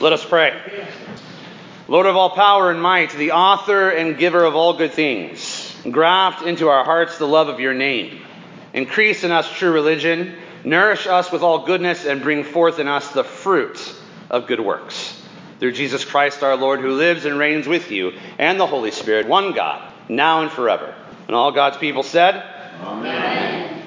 Let us pray. Lord of all power and might, the author and giver of all good things, graft into our hearts the love of your name. Increase in us true religion, nourish us with all goodness, and bring forth in us the fruit of good works. Through Jesus Christ our Lord, who lives and reigns with you and the Holy Spirit, one God, now and forever. And all God's people said, Amen.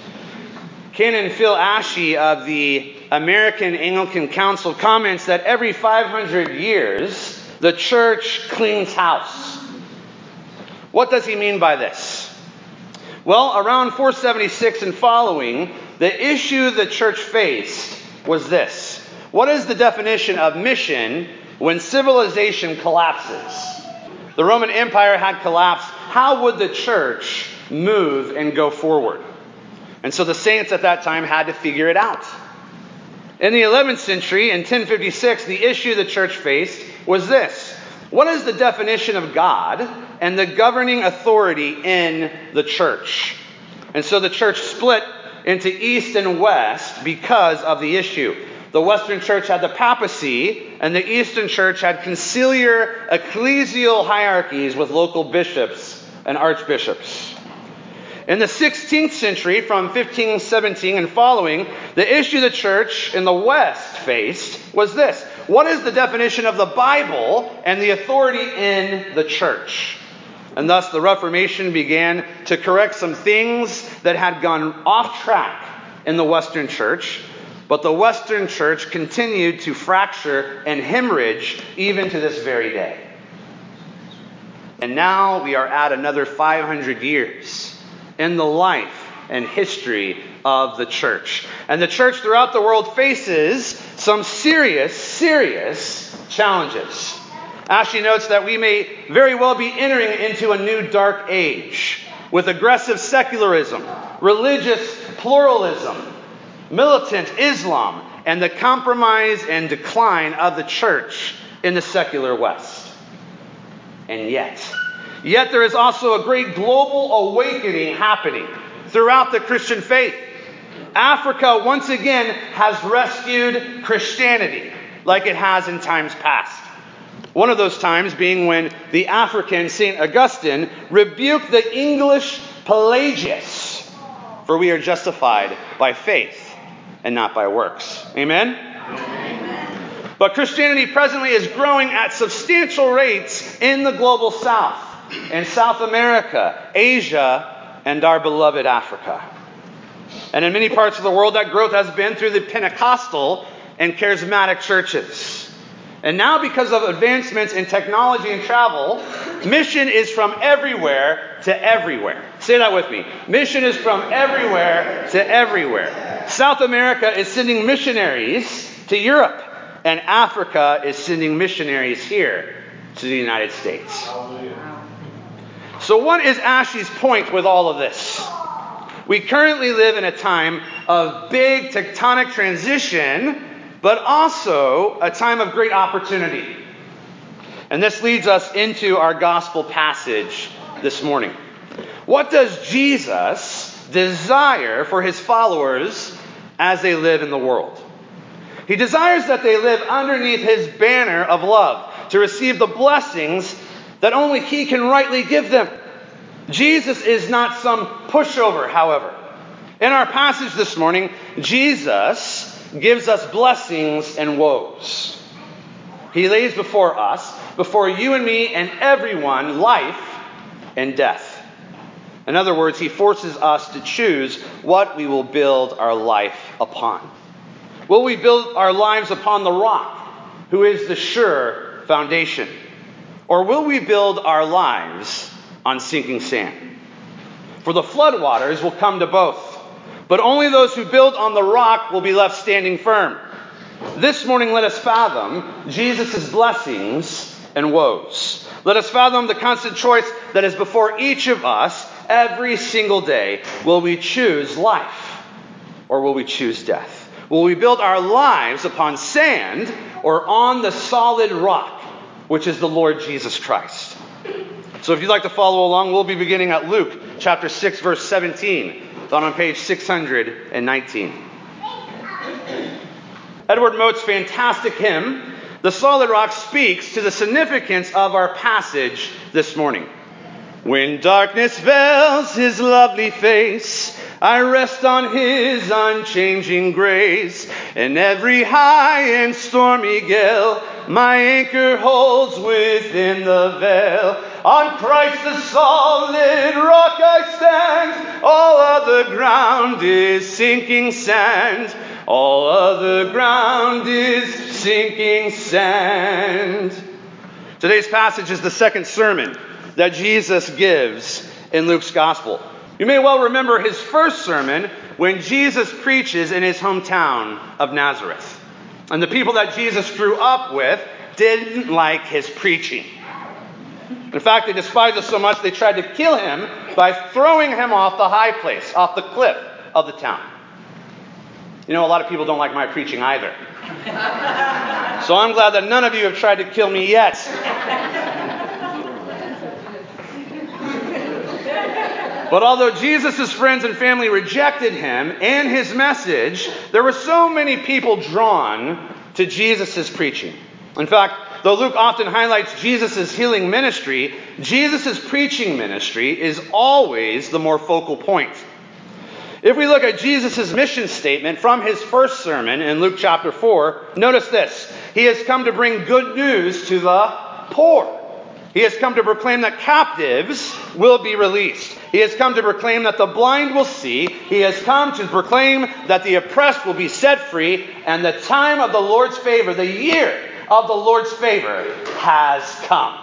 Canon Phil Ashey of the American Anglican Council comments that every 500 years, the church cleans house. What does he mean by this? Well, around 476 and following, the issue the church faced was this. What is the definition of mission when civilization collapses? The Roman Empire had collapsed. How would the church move and go forward? And so the saints at that time had to figure it out. In the 11th century, in 1056, the issue the church faced was this. What is the definition of God and the governing authority in the church? And so the church split into East and West because of the issue. The Western church had the papacy, and the Eastern church had conciliar ecclesial hierarchies with local bishops and archbishops. In the 16th century, from 1517 and following, the issue the church in the West faced was this. What is the definition of the Bible and the authority in the church? And thus the Reformation began to correct some things that had gone off track in the Western church, but the Western church continued to fracture and hemorrhage even to this very day. And now we are at another 500 years in the life and history of the church. And the church throughout the world faces some serious challenges. Ashey notes that we may very well be entering into a new dark age with aggressive secularism, religious pluralism, militant Islam, and the compromise and decline of the church in the secular West. And yet there is also a great global awakening happening throughout the Christian faith. Africa once again has rescued Christianity like it has in times past. One of those times being when the African St. Augustine rebuked the English Pelagius, for we are justified by faith and not by works. Amen? Amen. But Christianity presently is growing at substantial rates in the global south, in South America, Asia, and our beloved Africa. And in many parts of the world, that growth has been through the Pentecostal and charismatic churches. And now, because of advancements in technology and travel, mission is from everywhere to everywhere. Say that with me. Mission is from everywhere to everywhere. South America is sending missionaries to Europe, and Africa is sending missionaries here to the United States. So what is Ashey's point with all of this? We currently live in a time of big tectonic transition, but also a time of great opportunity. And this leads us into our gospel passage this morning. What does Jesus desire for his followers as they live in the world? He desires that they live underneath his banner of love, to receive the blessings that only he can rightly give them. Jesus is not some pushover, however. In our passage this morning, Jesus gives us blessings and woes. He lays before us, before you and me and everyone, life and death. In other words, he forces us to choose what we will build our life upon. Will we build our lives upon the rock, who is the sure foundation? Or will we build our lives on sinking sand? For the floodwaters will come to both, but only those who build on the rock will be left standing firm. This morning, let us fathom Jesus' blessings and woes. Let us fathom the constant choice that is before each of us every single day. Will we choose life, or will we choose death? Will we build our lives upon sand or on the solid rock, which is the Lord Jesus Christ? So if you'd like to follow along, we'll be beginning at Luke chapter 6, verse 17, found on page 619. Edward Mote's fantastic hymn The solid rock speaks to the significance of our passage this morning. When darkness veils his lovely face, I rest on his unchanging grace. In every high and stormy gale, my anchor holds within the veil. On Christ the solid rock I stand. All other ground is sinking sand. All other ground is sinking sand. Today's passage is the second sermon that Jesus gives in Luke's gospel. You may well remember his first sermon when Jesus preaches in his hometown of Nazareth. And the people that Jesus grew up with didn't like his preaching. In fact, they despised us so much they tried to kill him by throwing him off the high place, off the cliff of the town. You know, a lot of people don't like my preaching either. So I'm glad that none of you have tried to kill me yet. But although Jesus' friends and family rejected him and his message, there were so many people drawn to Jesus' preaching. In fact, though Luke often highlights Jesus' healing ministry, Jesus' preaching ministry is always the more focal point. If we look at Jesus' mission statement from his first sermon in Luke chapter 4, notice this. He has come to bring good news to the poor. He has come to proclaim that captives will be released. He has come to proclaim that the blind will see. He has come to proclaim that the oppressed will be set free. And the time of the Lord's favor, the year of the Lord's favor, has come.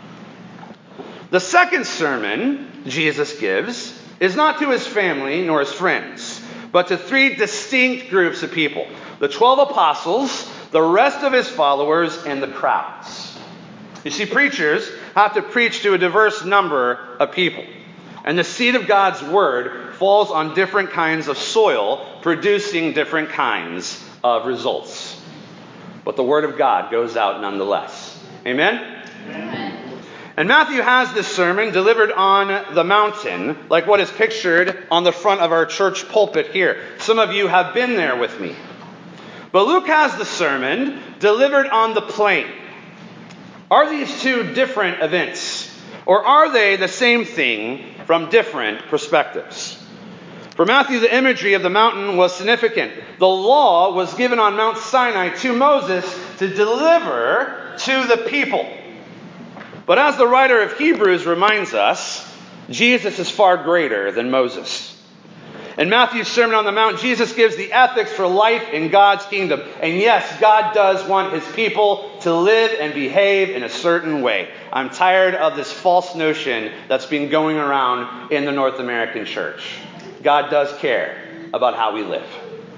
The second sermon Jesus gives is not to his family nor his friends, but to three distinct groups of people: the 12 apostles, the rest of his followers, and the crowds. You see, preachers have to preach to a diverse number of people. And the seed of God's word falls on different kinds of soil, producing different kinds of results. But the word of God goes out nonetheless. Amen? Amen. And Matthew has this sermon delivered on the mountain, like what is pictured on the front of our church pulpit here. Some of you have been there with me. But Luke has the sermon delivered on the plain. Are these two different events? Or are they the same thing from different perspectives? For Matthew, the imagery of the mountain was significant. The law was given on Mount Sinai to Moses to deliver to the people. But as the writer of Hebrews reminds us, Jesus is far greater than Moses. In Matthew's Sermon on the Mount, Jesus gives the ethics for life in God's kingdom. And yes, God does want his people to live and behave in a certain way. I'm tired of this false notion that's been going around in the North American church. God does care about how we live.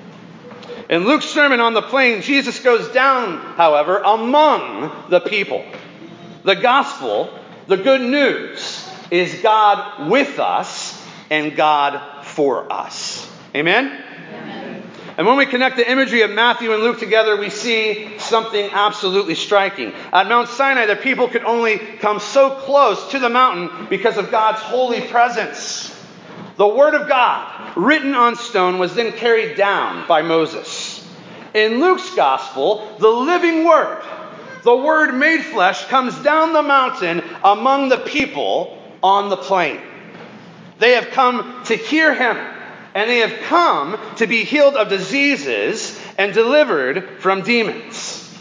In Luke's Sermon on the Plain, Jesus goes down, however, among the people. The gospel, the good news, is God with us and God for us. Amen? Amen? And when we connect the imagery of Matthew and Luke together, we see something absolutely striking. At Mount Sinai, the people could only come so close to the mountain because of God's holy presence. The word of God, written on stone, was then carried down by Moses. In Luke's gospel, the living word, the word made flesh, comes down the mountain among the people on the plain. They have come to hear him, and they have come to be healed of diseases and delivered from demons.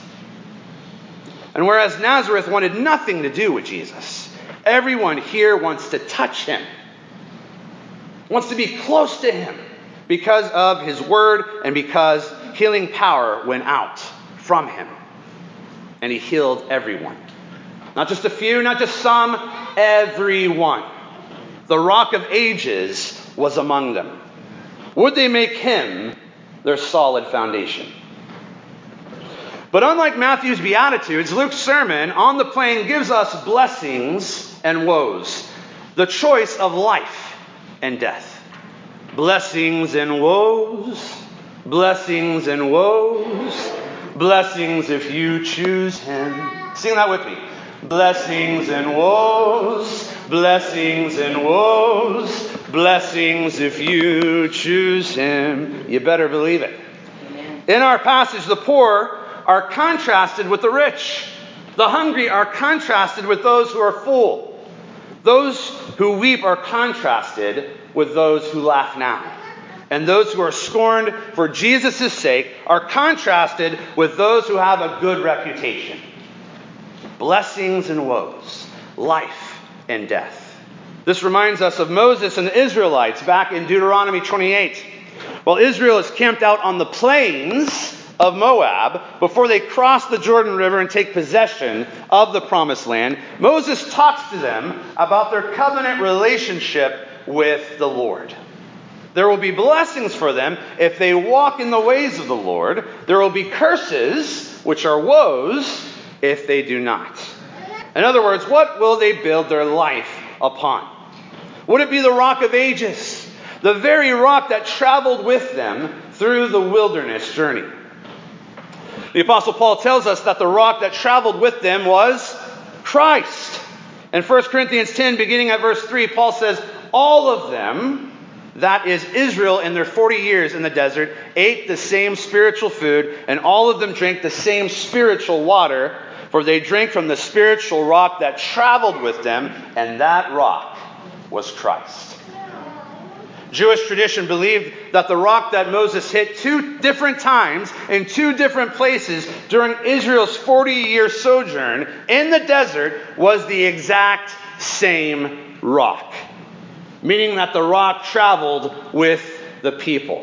And whereas Nazareth wanted nothing to do with Jesus, everyone here wants to touch him, wants to be close to him because of his word and because healing power went out from him. And he healed everyone. Not just a few, not just some, everyone. The Rock of Ages was among them. Would they make him their solid foundation? But unlike Matthew's Beatitudes, Luke's sermon on the plain gives us blessings and woes. The choice of life and death. Blessings and woes. Blessings and woes. Blessings if you choose him. Sing that with me. Blessings and woes, blessings and woes, blessings if you choose him. You better believe it. Amen. In our passage, the poor are contrasted with the rich. The hungry are contrasted with those who are full. Those who weep are contrasted with those who laugh now. And those who are scorned for Jesus' sake are contrasted with those who have a good reputation. Blessings and woes, life and death. This reminds us of Moses and the Israelites back in Deuteronomy 28. While Israel is camped out on the plains of Moab, before they cross the Jordan River and take possession of the promised land, Moses talks to them about their covenant relationship with the Lord. There will be blessings for them if they walk in the ways of the Lord. There will be curses, which are woes, if they do not. In other words, what will they build their life upon? Would it be the rock of ages, the very rock that traveled with them through the wilderness journey? The Apostle Paul tells us that the rock that traveled with them was Christ. In 1 Corinthians 10, beginning at verse 3, Paul says, all of them, that is Israel in their 40 years in the desert, ate the same spiritual food, and all of them drank the same spiritual water, for they drank from the spiritual rock that traveled with them, and that rock was Christ. Jewish tradition believed that the rock that Moses hit 2 different times in 2 different places during Israel's 40-year sojourn in the desert was the exact same rock, meaning that the rock traveled with the people.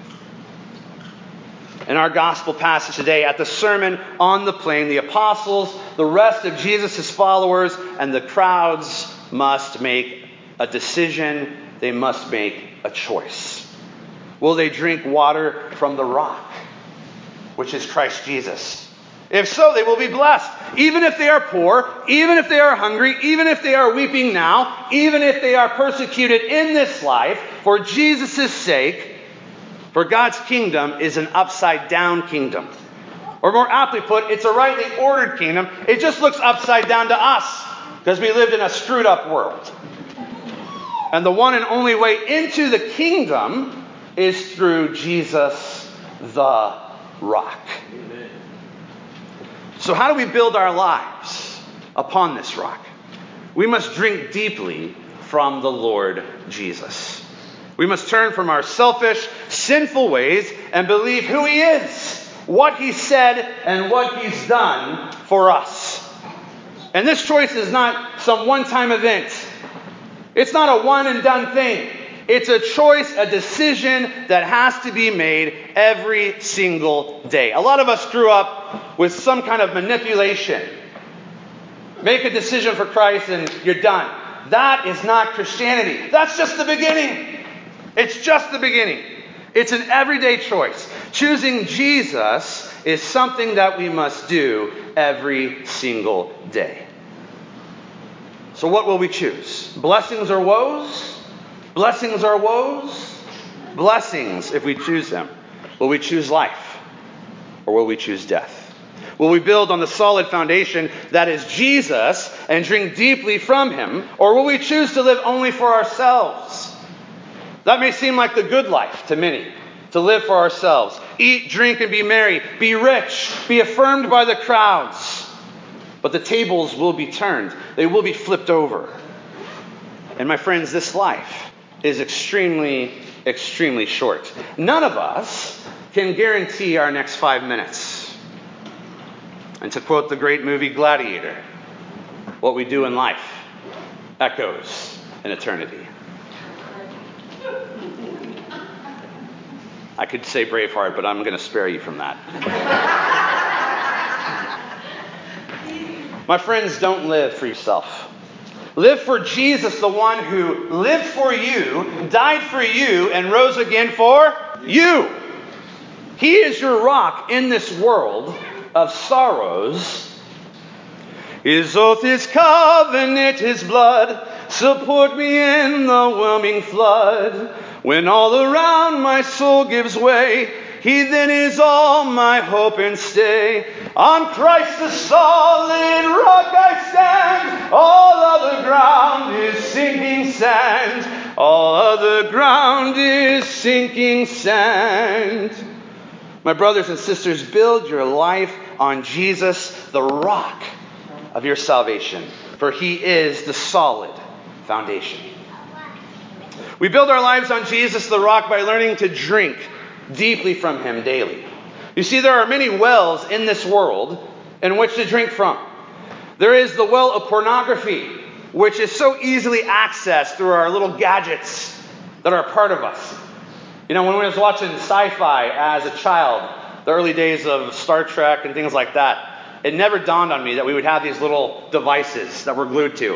In our gospel passage today, at the Sermon on the Plain, the apostles, the rest of Jesus' followers, and the crowds must make a decision. They must make a choice. Will they drink water from the rock, which is Christ Jesus? If so, they will be blessed. Even if they are poor, even if they are hungry, even if they are weeping now, even if they are persecuted in this life, for Jesus' sake, for God's kingdom is an upside-down kingdom. Or more aptly put, it's a rightly ordered kingdom. It just looks upside down to us because we lived in a screwed-up world. And the one and only way into the kingdom is through Jesus the rock. Amen. So how do we build our lives upon this rock? We must drink deeply from the Lord Jesus. We must turn from our selfish, sinful ways and believe who He is, what He said, and what He's done for us. And this choice is not some one-time event. It's not a one-and-done thing. It's a choice, a decision that has to be made every single day. A lot of us grew up with some kind of manipulation. Make a decision for Christ and you're done. That is not Christianity. That's just the beginning. It's just the beginning. It's an everyday choice. Choosing Jesus is something that we must do every single day. So what will we choose? Blessings or woes? Blessings or woes? Blessings if we choose them. Will we choose life? Or will we choose death? Will we build on the solid foundation that is Jesus and drink deeply from Him? Or will we choose to live only for ourselves? That may seem like the good life to many, to live for ourselves. Eat, drink, and be merry. Be rich. Be affirmed by the crowds. But the tables will be turned. They will be flipped over. And my friends, this life is extremely, extremely short. None of us can guarantee our next 5 minutes. And to quote the great movie Gladiator, what we do in life echoes in eternity. I could say Braveheart, but I'm going to spare you from that. My friends, don't live for yourself. Live for Jesus, the one who lived for you, died for you, and rose again for you. He is your rock in this world of sorrows. His oath, His covenant, His blood support me in the whelming flood. When all around my soul gives way, He then is all my hope and stay. On Christ the solid rock I stand. All other ground is sinking sand. All other ground is sinking sand. My brothers and sisters, build your life on Jesus, the rock of your salvation, for he is the solid foundation. We build our lives on Jesus, the rock, by learning to drink deeply from him daily. You see, there are many wells in this world in which to drink from. There is the well of pornography, which is so easily accessed through our little gadgets that are a part of us. You know, when I was watching sci-fi as a child, the early days of Star Trek and things like that, it never dawned on me that we would have these little devices that we're glued to.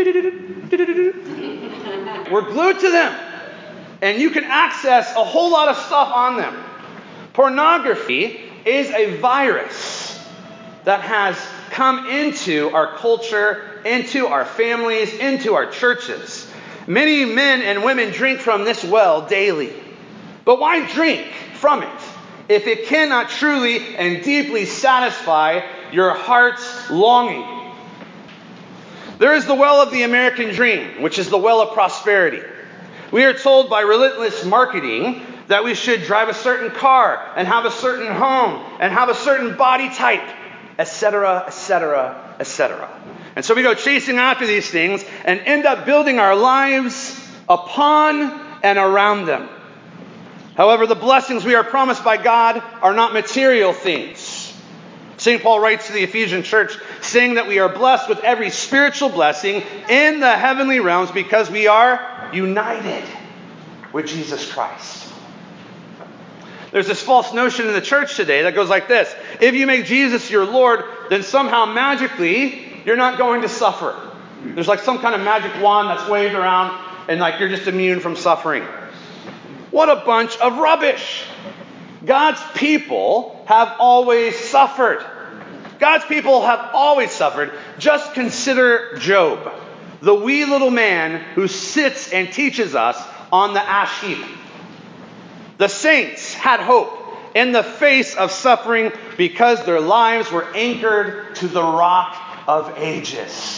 We're glued to them. And you can access a whole lot of stuff on them. Pornography is a virus that has come into our culture, into our families, into our churches. Many men and women drink from this well daily. But why drink from it if it cannot truly and deeply satisfy your heart's longing? There is the well of the American dream, which is the well of prosperity. We are told by relentless marketing that we should drive a certain car and have a certain home and have a certain body type, etc., etc., etc. And so we go chasing after these things and end up building our lives upon and around them. However, the blessings we are promised by God are not material things. St. Paul writes to the Ephesian church, saying that we are blessed with every spiritual blessing in the heavenly realms because we are united with Jesus Christ. There's this false notion in the church today that goes like this: if you make Jesus your Lord, then somehow magically you're not going to suffer. There's like some kind of magic wand that's waved around and like you're just immune from suffering. What a bunch of rubbish. God's people have always suffered. God's people have always suffered. Just consider Job, the wee little man who sits and teaches us on the ash heap. The saints had hope in the face of suffering because their lives were anchored to the rock of ages.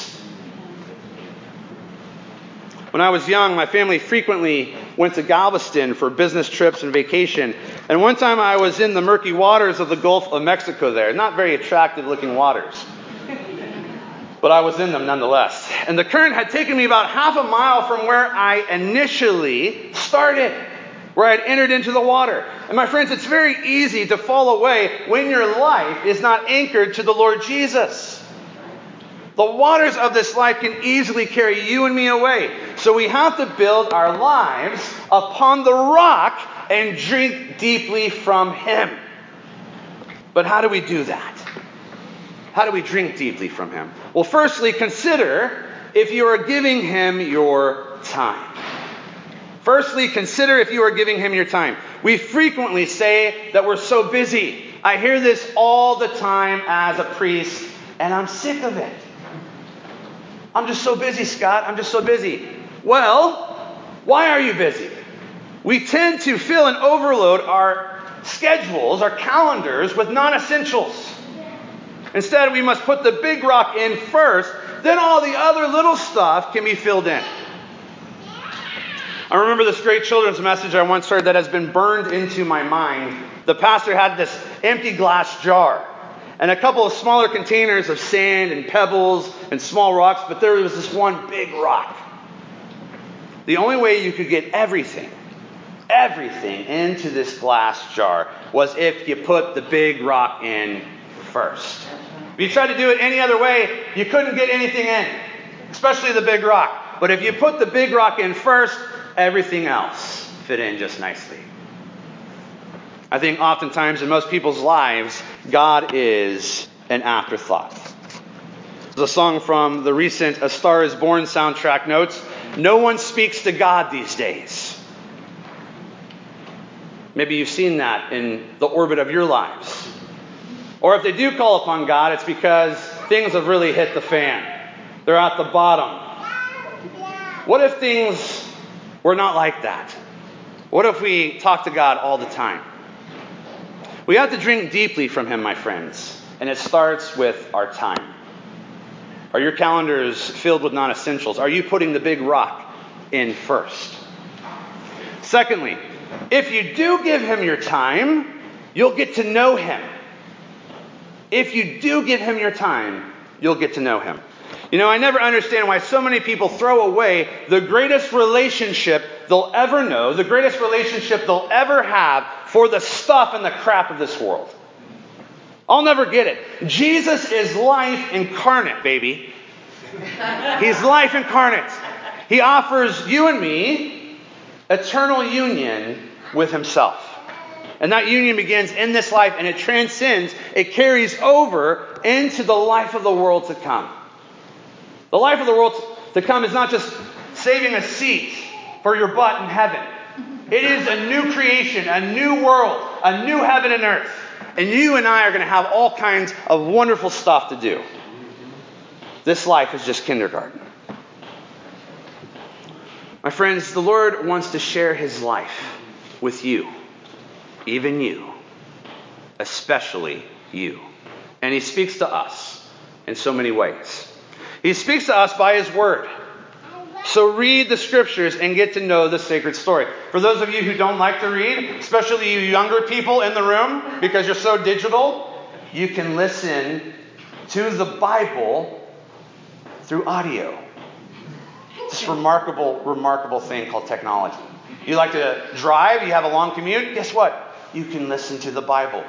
When I was young, my family frequently went to Galveston for business trips and vacation. And one time I was in the murky waters of the Gulf of Mexico there. Not very attractive looking waters. But I was in them nonetheless. And the current had taken me about half a mile from where I initially started, where I had entered into the water. And my friends, it's very easy to fall away when your life is not anchored to the Lord Jesus. The waters of this life can easily carry you and me away. So we have to build our lives upon the rock and drink deeply from him. But how do we do that? How do we drink deeply from him? Well, firstly, consider if you are giving him your time. Firstly, consider if you are giving him your time. We frequently say that we're so busy. I hear this all the time as a priest, and I'm sick of it. I'm just so busy, Scott. I'm just so busy. Well, why are you busy? We tend to fill and overload our schedules, our calendars, with non-essentials. Instead, we must put the big rock in first, then all the other little stuff can be filled in. I remember this great children's message I once heard that has been burned into my mind. The pastor had this empty glass jar and a couple of smaller containers of sand and pebbles and small rocks, but there was this one big rock. The only way you could get everything into this glass jar was if you put the big rock in first. If you tried to do it any other way, you couldn't get anything in, especially the big rock. But if you put the big rock in first, everything else fit in just nicely. I think oftentimes in most people's lives, God is an afterthought. There's a song from the recent A Star Is Born soundtrack notes, no one speaks to God these days. Maybe you've seen that in the orbit of your lives. Or if they do call upon God, it's because things have really hit the fan. They're at the bottom. What if things were not like that? What if we talk to God all the time? We have to drink deeply from him, my friends. And it starts with our time. Are your calendars filled with non-essentials? Are you putting the big rock in first? Secondly, if you do give him your time, you'll get to know him. If you do give him your time, you'll get to know him. You know, I never understand why so many people throw away the greatest relationship they'll ever know, the greatest relationship they'll ever have for the stuff and the crap of this world. I'll never get it. Jesus is life incarnate, baby. He's life incarnate. He offers you and me eternal union with himself. And that union begins in this life, and it transcends, it carries over into the life of the world to come. The life of the world to come is not just saving a seat for your butt in heaven. It is a new creation, a new world, a new heaven and earth. And you and I are going to have all kinds of wonderful stuff to do. This life is just kindergarten. My friends, the Lord wants to share his life with you. Even you. Especially you. And he speaks to us in so many ways. He speaks to us by his word. So read the scriptures and get to know the sacred story. For those of you who don't like to read, especially you younger people in the room, because you're so digital, you can listen to the Bible through audio. This remarkable, remarkable thing called technology. You like to drive, you have a long commute, guess what? You can listen to the Bible.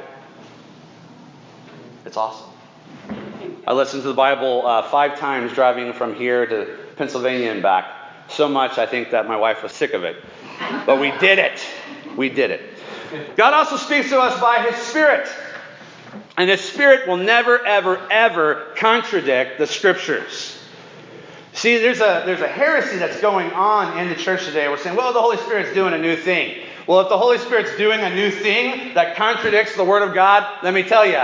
It's awesome. I listened to the Bible 5 times driving from here to Pennsylvania and back. So much I think that my wife was sick of it. But we did it. We did it. God also speaks to us by his Spirit. And his Spirit will never, ever, ever contradict the scriptures. See, there's a heresy that's going on in the church today. We're saying, well, the Holy Spirit's doing a new thing. Well, if the Holy Spirit's doing a new thing that contradicts the Word of God, let me tell you,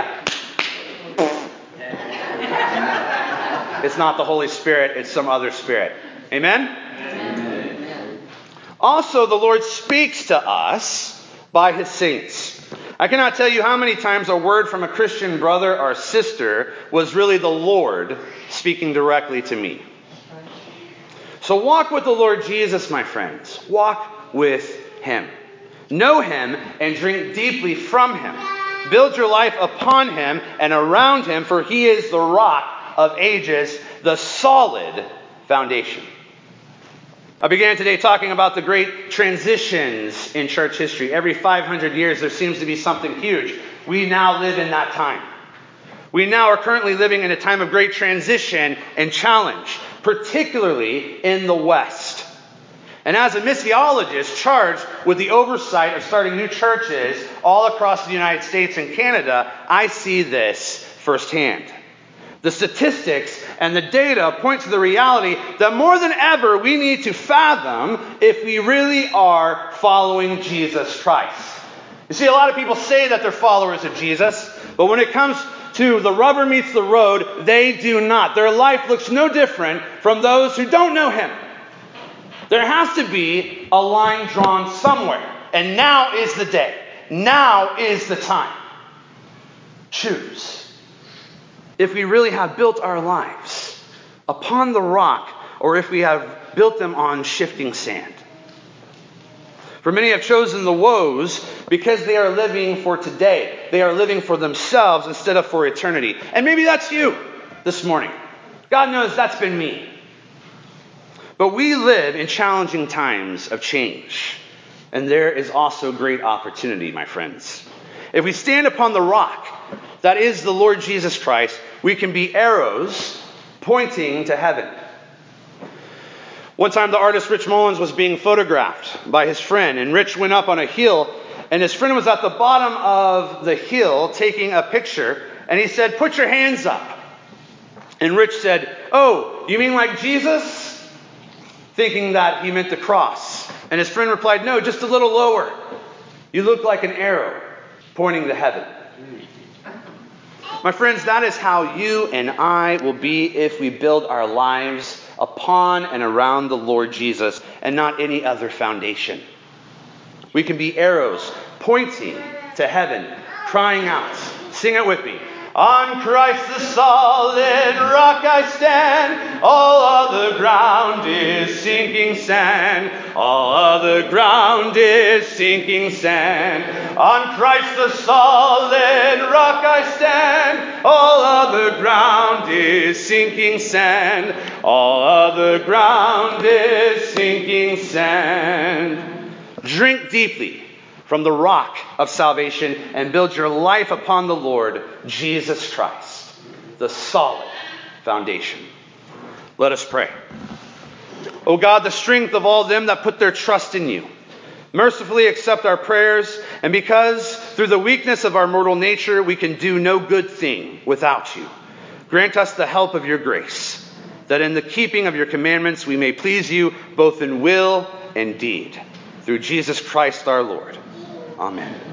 it's not the Holy Spirit, it's some other spirit. Amen? Amen? Also, the Lord speaks to us by his saints. I cannot tell you how many times a word from a Christian brother or sister was really the Lord speaking directly to me. So walk with the Lord Jesus, my friends. Walk with him. Know him and drink deeply from him. Build your life upon him and around him, for he is the rock of ages, the solid foundation. I began today talking about the great transitions in church history. Every 500 years there seems to be something huge. We now live in that time. We now are currently living in a time of great transition and challenge, particularly in the West. And as a missiologist charged with the oversight of starting new churches all across the United States and Canada, I see this firsthand. The statistics and the data point to the reality that more than ever we need to fathom if we really are following Jesus Christ. You see, a lot of people say that they're followers of Jesus, but when it comes to the rubber meets the road, they do not. Their life looks no different from those who don't know him. There has to be a line drawn somewhere. And now is the day. Now is the time. Choose. If we really have built our lives upon the rock, or if we have built them on shifting sand. For many have chosen the woes because they are living for today. They are living for themselves instead of for eternity. And maybe that's you this morning. God knows that's been me. But we live in challenging times of change. And there is also great opportunity, my friends. If we stand upon the rock, that is the Lord Jesus Christ, we can be arrows pointing to heaven. One time the artist Rich Mullins was being photographed by his friend, and Rich went up on a hill, and his friend was at the bottom of the hill taking a picture, and he said, "Put your hands up." And Rich said, "Oh, you mean like Jesus?" Thinking that he meant the cross. And his friend replied, "No, just a little lower. You look like an arrow pointing to heaven." My friends, that is how you and I will be if we build our lives upon and around the Lord Jesus and not any other foundation. We can be arrows pointing to heaven, crying out. Sing it with me. On Christ the solid rock rock I stand. All other ground is sinking sand. All other ground is sinking sand. On Christ the solid rock I stand. All other ground is sinking sand. All other ground is sinking sand. Drink deeply from the rock of salvation and build your life upon the Lord Jesus Christ, the solid foundation. Let us pray. O God, the strength of all them that put their trust in you, mercifully accept our prayers, and because through the weakness of our mortal nature we can do no good thing without you, grant us the help of your grace, that in the keeping of your commandments we may please you both in will and deed. Through Jesus Christ our Lord. Amen.